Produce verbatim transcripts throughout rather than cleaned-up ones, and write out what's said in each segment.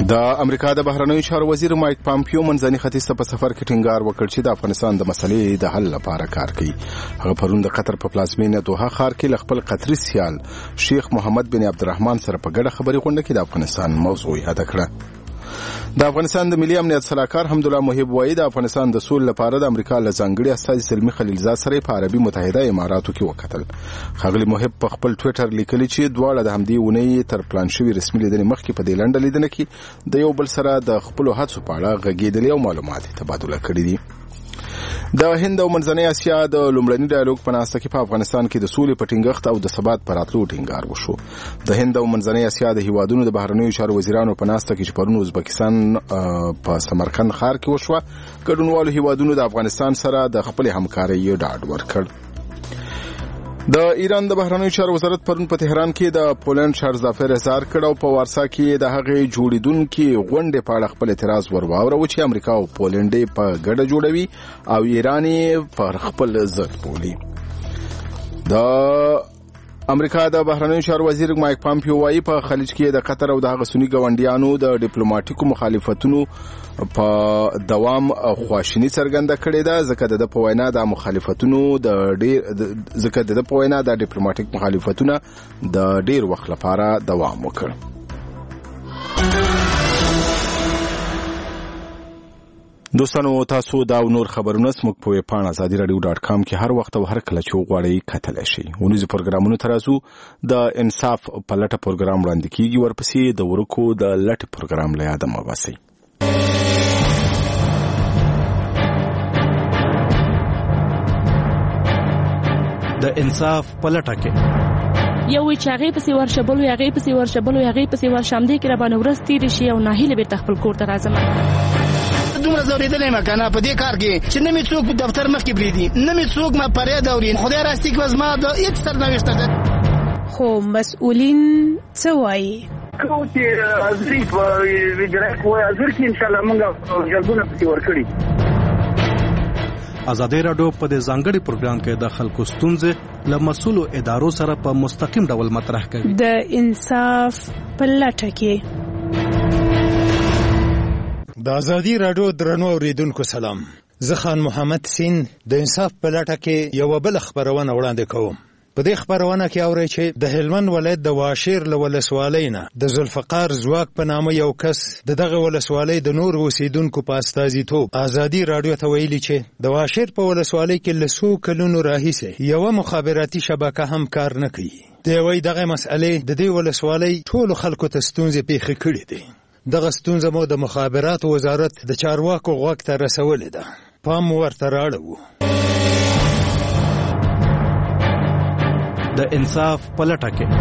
د امریکا د بهرنیو چارو وزیر مایک پامپیو منځني ختیځ ته په سفر کې ټینګار وکړ چې د افغانستان د مسلې د حل لپاره کار کوي. هغه پرون د قطر په پلازمینه دوحه ښار کې له خپل قطري سیال شیخ محمد بن عبدالرحمن سره په ګډه خبري غونډه کې د افغانستان موضوع یاد کړه. د افغانستان د ملي امنیت سلاکار حمدالله محب وایي د افغانستان د سولې لپاره د امریکا له ځانګړي استازي سلمي خلیلزاد سره په عربي متحده اماراتو کې وکتل. ښاغلي محب په خپل ټویټر لیکلي چې دواړه د همدې اونۍ تر پلان شوي رسمي لیدنې مخکې په دې لنډه لیدنه کې د یو بل سره د خپلو هڅو په اړه غږېدلي او معلومات تبادله کړي دي. د هند او منځنۍ اسیا د لومړني ډایالوګ په ناسته کې په افغانستان کې د سولې په ټینګښت او د ثبات پر راتلو ټینګار وشو. د هند او منځنۍ اسیا د هیوادونو د بهرنیو چارو وزیرانو په ناسته کې چې پرون ازبکستان په سمرقند ښار کې وشوه، ګډونوالو هیوادونو د افغانستان سره د خپلې همکارۍ ډاډ ورکړ. د ایران د بهرنیو چارو وزارت پرون په تهران کې د پولند شهرزافر اظهار کړ او په وارسا کې د هغې جوړیدونکي غونډې په اړه خپل اعتراض ور واوروه چې امریکا او پولند په ګډه جوړوي او ایران یې پر خپل ضد بولي. د امریکا د بهرنیو چارو وزیر مایک پامپیو وایي په خلیج کې د قطر او د هغه سني ګاونډیانو د ډیپلوماټیکو مخالفتونو په دوام خواشینی څرګنده کړې ده، ځکه د په وینا د مخالفتونو د ډیر ځکه د په وینا د ډیپلوماټیک مخالفتونه د ډیر وخت لپاره دوام وکړ. دوستانو تاسو دا نور خبرونه سمک په ویب پاڼه ازادي رادیو ډاټ کام کې هر وخت او هر کله چې وغواړئ کتلی شئ. ونیزو پروګرامونو ته راځو. د انصاف په لټه پروګرام وړاندې کیږي، ورپسې د ورکو د لټې پروګرام له یاده مه باسئ. د انصاف په لټه کې یو چې هغې پسې ورشه بل وي هغې پسې ورشه بل وي هغې پسې ورشه همدې کې راباندې ورځ تېرې شي او ناهیله بېرته خپل کور ته راځم. دومره ځورېدلی یم که نه په دې کار کې چې نه مې څوک په دفتر مخکې پرېږدي، نه مې څوک ما فریاد اوري. خدای راستي که زما د هېڅ سرنوشته ده. خو مسؤلین څه وایي؟ کوم چې حاضري په اجرایه قوه حاضر کړي انشاءالله موږ جلبونه پسې ورکړي. ازادي راډیو په دې ځانګړي پروګرام کې د خلکو ستونزې له مسؤلو ادارو سره په مستقیم ډول مطرح کوي. د انصاف په لټه کې د ازادي راډیو درنو اوریدونکو سلام. زه خان محمد سین د انصاف په لټه کې یو بل خبرونه وړاندې کوم. په دې خبرونه کې اورئ چې د هلمند ولایت د واشیر له ولسوالۍ نه د ذوالفقار ځواک په نامه یو کس د دغه ولسوالۍ د نور اوسیدونکو په استازیتوب ازادي راډیو ته ویلي چې د واشیر په ولسوالۍ کې له څو کلونو راهیسې یوه مخابراتي شبکه هم کار نه کوي. دی وایي دغه مسئلې د دې ولسوالۍ ټولو خلکو ته ستونزې پیښې کړې دي. دغه ستونزه مو د مخابراتو وزارت د چارواکو غوږ ته رسولې ده. پام ورته راړو. د انصاف په لټه کې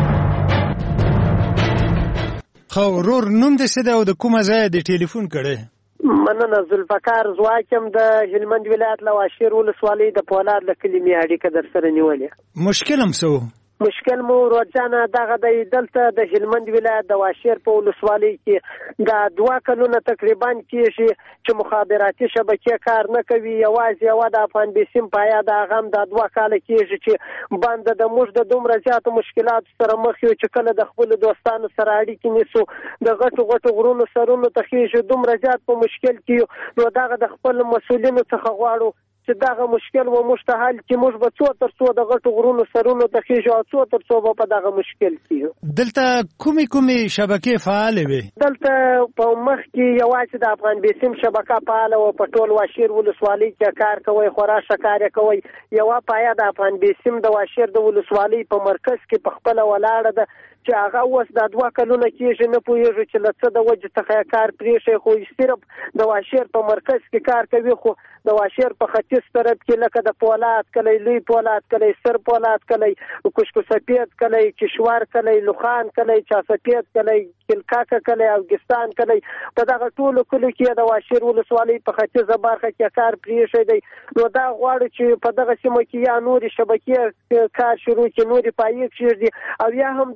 خو ورور نوم دې څه دی او د کومه ځایه دې ټلیفون کړی؟ مننه. ذوالفقار ځواک یم د هلمند ولایت له واشیر ولسوالۍ د پولاد له کلي مې اړیکه در سره نیولې. مشکل هم څه و؟ مشکل مو روزانه دغه دی دلته د هلمند ولایت د واشیر په ولسوالۍ کې دا دوه کلونه تقریبا کېږي چې مخابراتي شبکې کار نه کوي. یوازې یوه د افغان بیسیم پایا د هغه هم دا دوه کاله کېږي چې بنده د موږ د دومره زیاتو مشکلاتو سره مخ یو چې کله د خپلو دوستانو سره اړیکې نیسو د غټو غټو غرونو سرونو ته خېږي دومره زیات په مشکل کې نو دغه د خپل مسؤلینو څخه غواړو چې دغه مشکل و موږ ته حل چې موږ به څو تر څو د غټو غرونو سرونو ته خېږو او څو تر څو به په دغه مشکل کې. دلته کومې کومې شبکې فعالې وي؟ دلته په مخ کې یوازې د افغان بیسیم شبکه فعاله وه. په ټول واشیر ولسوالۍ کې کار کوئ، خورا ښه کار یې کوئ. یوه پایه د افغان بیسیم د واشیر د ولسوالۍ په مرکز کې په خپله ولاړه ده چې هغه اوس دا دوه کلونه کېږي نه پوهېږو چې له څه د وجې څخه یې کار پرېښی، خو صرف د واشیر په مرکز کې کار کوي. خو د واشیر په ختیځ طرف کې لکه د پولاد کلی، لوی پولاد کلی، سر پولاد کلی، کوشکو سپید کلی، کشوار کلی، لوخان کلی، چا سپید کلی، کلکاکه کلی، اوګستان کلی، په دغه ټولو کلیو کې د واشیر ولسوالۍ په ختیځه برخه کې کار پرېښی دی. نو دا غواړو چې په دغه سیمه کې یا نورې شبکې کار شروع کړي، نورې پایې کېږدي او یا هم دغه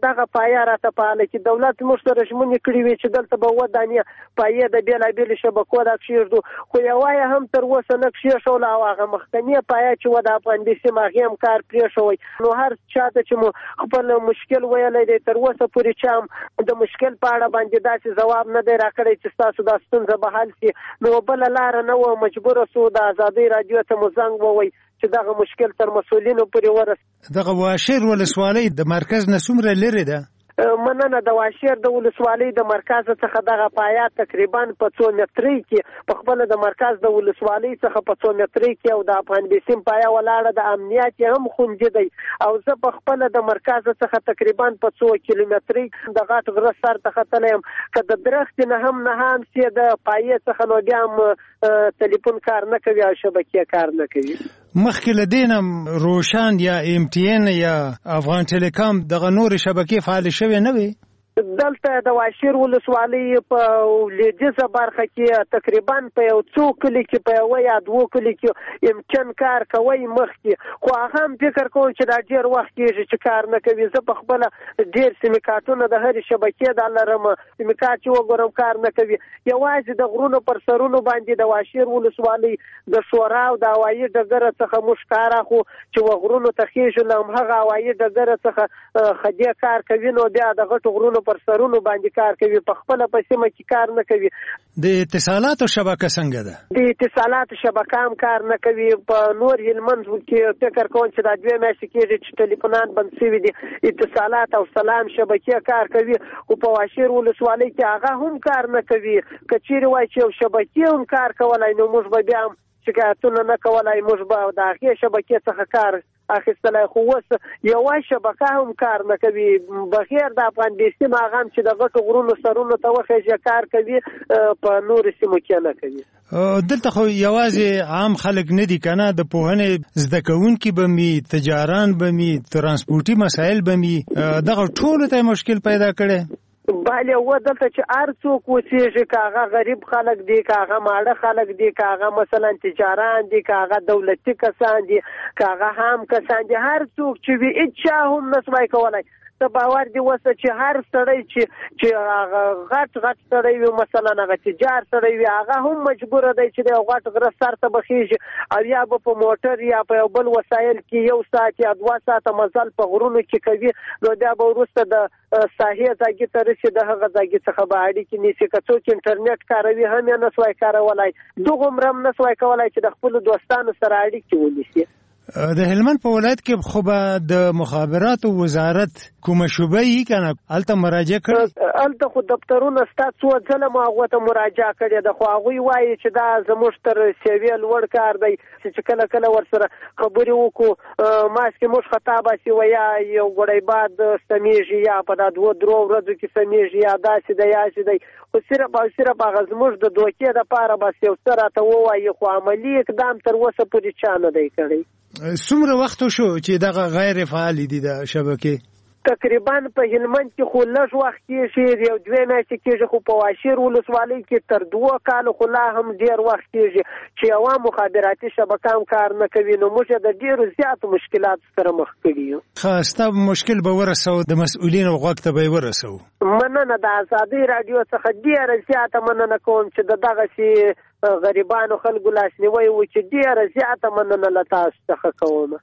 پایا راته پاله چې دولت موږ سره ژمنې کړې وي چې دلته به اووه دانې پایې د بېلابېلو شبکو دا کښېږدو خو یوه یې هم تر اوسه نه کښېښوله او هغه مخکنۍ پایه چې وه د افغان بیسیم هغې هم کار پرېښوی نو هر چا ته چې مو خپل مشکل ویلی دی تر اوسه پورې چا هم د مشکل په اړه باندې داسې ځواب نه دی راکړی چې ستاسو دا ستونزه به حل شي نو بله لاره نه وه مجبوره سو د ازادۍ راډیو ته مو زنګ ووی چې دغه مشکل تر مسؤلینو پورې ورسېد. دغه واشیر ولسوالۍ د مرکز نه څومره لرې ده؟ مننه. د واشیر د ولسوالۍ د مرکز څخه دغه پایا تقریبا په څو مترۍ کې په خپل د مرکز د ولسوالۍ څخه په څو مترۍ کې او د افغان بیسیم پایا ولاړه د امنیت هم خوندي دی او زه په خپل د مرکز څخه تقریبا په څو کیلومترۍ د غټ غره سر ته ختلی یم که د درخت نه هم نه هم سي د پایې څخه نو بیا هم تلیفون کار نه کوي او شبکې کار نه کوي. مخکې له دې نه روشن یا ام ټي ان یا افغان ټیلیکام دغه نورې شبکې فعالې شوې نه وي؟ دلته د واشیر ولسوالۍ په لویدیځه برخه کې تقریبا په یو څو کلي کې په یوه یا دوو کلي کې امکان کار کوي مخکې خو هغه هم فکر کوم چې دا ډېر وخت کېږي چې کار نه کوي. زه په خپله ډېر سیمې د هرې شبکې دا لرم سیمې کارت چې وګورم کار نه کوي. یوازې د غرونو پر سرونو باندې د واشیر ولسوالۍ د شورا او د هوایي ډګره څخه موږ کار اخلو چې و غرونو ته خېږو له همهغه هوایي ډګره څخه خدې کار کوي نو بیا د غټو غرونو پر سرونو باندې کار کوي په خپله په سیمه کې کار نه کوي. د اتصالاتو شبکه څنګه ده؟ د اتصالاتو شبکه هم کار نه کوي. په نور هلمند کې فکر کوم چې دا دوه میاشتې کېږي چې ټلیفونان بند شوي دي اتصالات او سلام شبکې کار کوي خو په واشیر ولسوالۍ کې هغه هم کار نه کوي. که چیرې وایي چې یو شبکې هم کار کولی نو موږ به بیا هم شکایتونه نه کولای موږ به د هغې شبکې څخه کار اخیستلی خو اوس یوه شبکه هم کار نه کوي بغیر د افغان بیسیم هغه هم چې د غټو غرونو سرونو ته وخېږي کار کوي په نورو سیمو کې نه کوي. دلته خو یوازې عام خلک نه دي که نه د پوهنې زده کوونکي به مي تجاران به مي ترانسپورټي مسایل به مي دغه ټولو ته مشکل پیدا کړی. بله و دلته چې هر څوک اوسېږي که هغه غریب خلک دي که هغه ماړه خلک دي که هغه مثلا تجاران دي که هغه دولتي کسان دي که هغه هم کسان دي هر څوک چې وي هېچا هم نسوای کولی. ته باور دې وسه چې هر سړی چې چې هغه غټ غټ سړی وي مثلا هغه تجار سړی وي هغه هم مجبوره دی چې د یو غټ غره سر ته به خېږي او یا به په موټر یا په یو بل وسایل کې یو ساعت یا دوه ساعته مزل په غرونو کې کوي نو بیا به وروسته د ساحې ځایګي ته رسي د هغه ځایګي څخه به اړیکې نیسي. که څوک انټرنیټ کاروي هم یې نسوای کارولی دغومره هم نسوای کولی چې د خپلو دوستانو سره اړیکې ونیسي. د هلمند په ولایت کې خو به د مخابراتو وزارت کومه شوبه یې که نه هلته مراجعه کړې؟ هلته خو دفترونه ستا څو ځله مو هغو ته مراجعه کړې ده خو هغوی وایي چې دا زموږ تر سیوې لوړ کار دی چې کله کله ورسره خبرې وکړو ماسکې موږ خطا باسي و یا یو ګړی باد سمیږي یا په دا دوه درو ورځو کې سمیږي یا داسې دی یاسې دی خو صرف او صرف هغه زموږ د دوکې دپاره بس یو څه راته ووایي خو عملي اقدام تر اوسه پورې چا نه دی کړی. څومره وخت شو چې دغه غیر فعال دي د شبکې؟ تقریبا په هلمند کې خو لږ وخت کېږي یو دوه میاشتې کېږي خو په واشیر ولسوالۍ کې تر دوه کالو خو لا هم ډېر وخت کېږي چې یوه مخابراتي شبکه هم کار نه کوي نو موږ د ډېرو زیاتو مشکلاتو سره مخ کړي یو. ښه ستا مشکل به ورسوو د مسؤلینو غوږ ته به یې ورسوو. مننه د ازادۍ راډیو څخه ډېره زیاته مننه کوم چې د دغسې غریبانو خلکو لاسنیوی وکړي ډېره زیاته مننه له تاسو څخه کوم.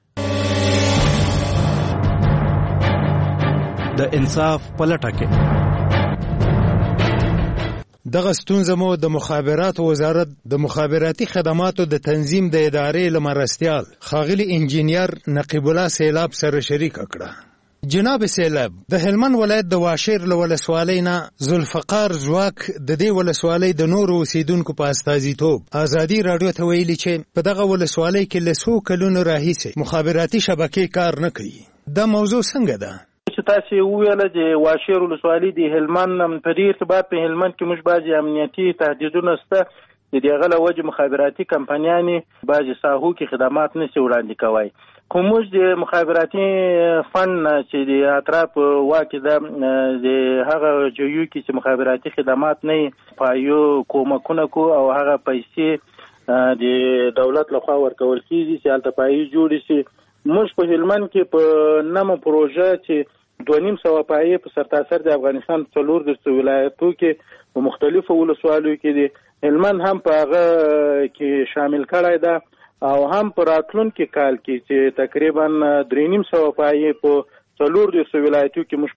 د انصاف پلټه کې دغه ستونزه مو د مخابراتو وزارت د مخابراتي خدماتو د تنظیم د ادارې له مرستیال ښاغلي انجینیر نقیب الله سیلاب سره شریکه کړه. جناب سیلاب د هلمند ولایت د واشیر له ولسوالۍ نه ذوالفقار ځواک د دې ولسوالۍ د نورو اوسیدونکو په استازیتوب ازادي راډیو ته ویلي چې په دغه ولسوالۍ کې له څو کلونو راهیسې مخابراتي شبکې کار نه کوي. دا موضوع څنګه ده؟ چې تاسو ویل چې واشیر ولسوالۍ د هلمند په دې ارتباط په هلمند کې موږ بعضي امنیتي تهدیدونه شته د دې غله وجه مخابراتي کمپنیانې بعضي ساحو کې خدمات نشي وړاندې کوي. خو موږ د مخابراتي فن چې د اطراف واکې ده د هغه جویو کې چې مخابراتي خدمات نه پایو کومکونه کو او هغه پیسې د دولت لخوا ورکول کېږي چې هلته پایې جوړې شي. موږ په هلمند کې په نمه پروژه چې دوه نیم سوه پایې په سرتاسر د افغانستان په څلور دېرشو ولایتو کې په مختلفو ولسوالیو کې دي. هلمند هم په هغه کې شامل کړی ده او هم په راتلونکي کال کې چې تقریبا درې نیم سوه پایې په څلور دېرشو ولایتو کې موږ